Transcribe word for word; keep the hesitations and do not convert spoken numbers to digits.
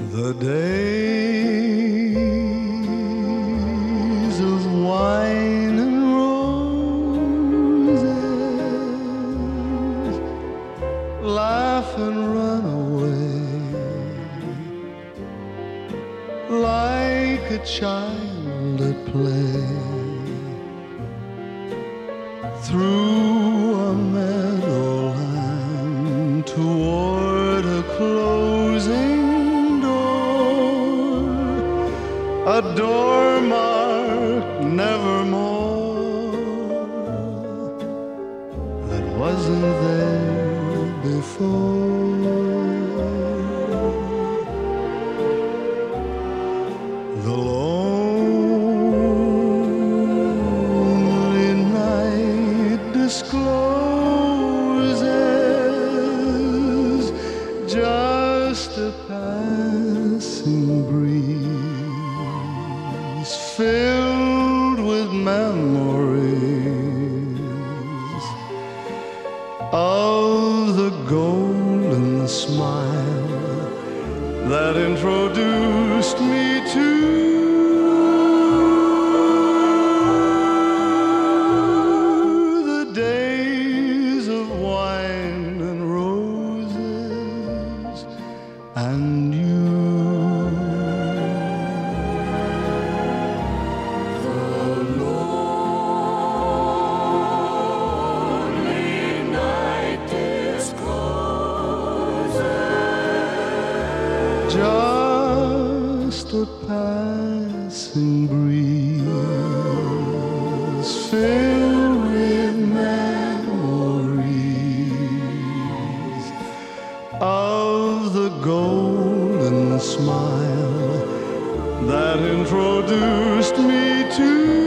The days of wine and roses, laugh and run away like a child at play through a meadowland toward a closing door, a door marked nevermore that wasn't there before. The lonely night discloses just a passing breeze filled with memories of the golden smile that introduced me to the days of wine and roses and you. Just a passing breeze filled with memories of the golden smile that introduced me to